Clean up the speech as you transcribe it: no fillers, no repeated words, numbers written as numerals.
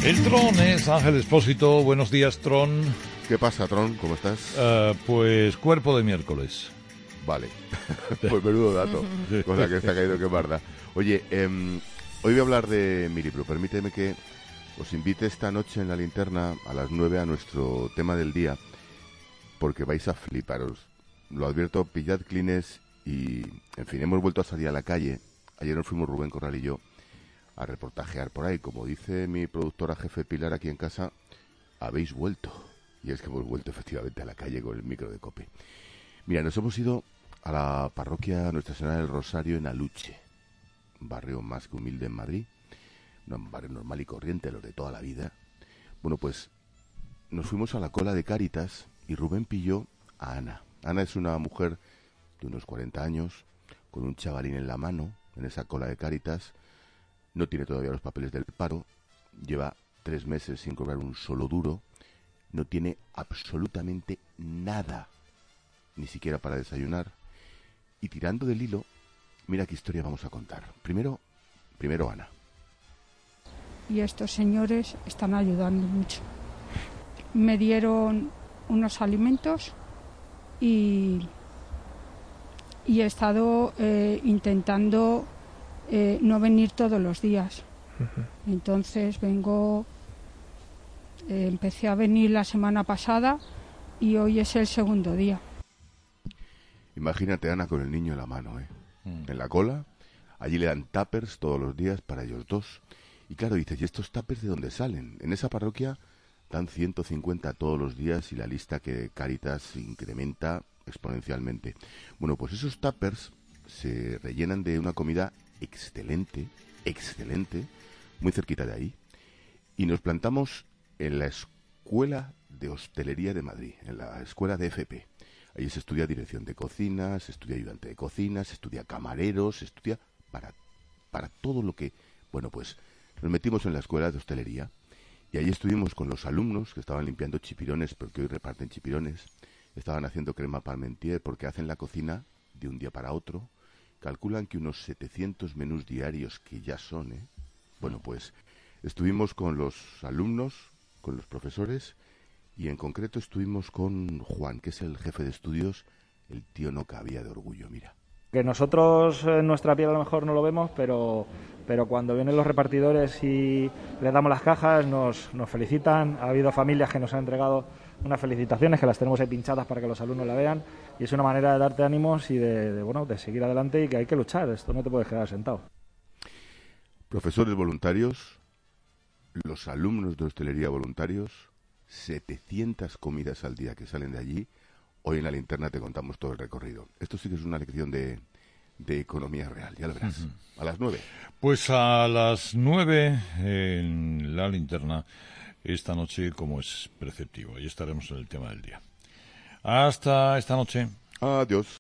El Tron es Ángel Expósito. Buenos días, Tron. ¿Qué pasa, Tron? ¿Cómo estás? Pues cuerpo de miércoles. Vale. Pues menudo dato. Cosa que está caído que barda. Oye, hoy voy a hablar de mi libro. Permíteme que os invite esta noche en la linterna a las 9 a nuestro tema del día, porque vais a fliparos. Lo advierto, pillad clines y, en fin, hemos vuelto a salir a la calle. Ayer nos fuimos Rubén Corral y yo a reportajear por ahí. Como dice mi productora jefe Pilar aquí en casa, habéis vuelto. Y es que hemos vuelto efectivamente a la calle con el micro de COPE. Mira, nos hemos ido a la parroquia Nuestra Señora del Rosario en Aluche, un barrio más que humilde en Madrid, un barrio normal y corriente, los de toda la vida. Bueno, pues nos fuimos a la cola de Cáritas y Rubén pilló a Ana. Ana es una mujer de unos 40 años, con un chavalín en la mano, en esa cola de Cáritas. No tiene todavía los papeles del paro, lleva 3 meses sin cobrar un solo duro, no tiene absolutamente nada, ni siquiera para desayunar. Y tirando del hilo, mira qué historia vamos a contar. Primero Ana. Y estos señores están ayudando mucho. Me dieron unos alimentos y he estado intentando no venir todos los días. Entonces empecé a venir la semana pasada y hoy es el segundo día. Imagínate Ana con el niño en la mano, en la cola. Allí le dan tuppers todos los días para ellos dos. Y claro, dices, ¿y estos tuppers de dónde salen? En esa parroquia dan 150 todos los días y la lista que Cáritas incrementa exponencialmente. Bueno, pues esos tuppers se rellenan de una comida excelente, muy cerquita de ahí. Y nos plantamos en la Escuela de Hostelería de Madrid, en la Escuela de FP. Allí se estudia dirección de cocina, se estudia ayudante de cocina, se estudia camarero, se estudia para todo lo que... Bueno, pues nos metimos en la Escuela de Hostelería y allí estuvimos con los alumnos que estaban limpiando chipirones, porque hoy reparten chipirones. Estaban haciendo crema parmentier porque hacen la cocina de un día para otro. Calculan que unos 700 menús diarios, que ya son, Bueno, pues estuvimos con los alumnos, con los profesores, y en concreto estuvimos con Juan, que es el jefe de estudios. El tío no cabía de orgullo, mira. Que nosotros en nuestra piel a lo mejor no lo vemos, pero cuando vienen los repartidores y les damos las cajas, nos felicitan. Ha habido familias que nos han entregado unas felicitaciones, que las tenemos ahí pinchadas para que los alumnos la vean, y es una manera de darte ánimos y de seguir adelante, y que hay que luchar. Esto no te puedes quedar sentado. Profesores voluntarios, los alumnos de hostelería voluntarios, 700 comidas al día que salen de allí. Hoy en la linterna te contamos todo el recorrido. Esto sí que es una lección de economía real, ya lo verás. A las 9. Pues a las 9 en la linterna, esta noche, como es preceptivo. Ahí estaremos en el tema del día. Hasta esta noche. Adiós.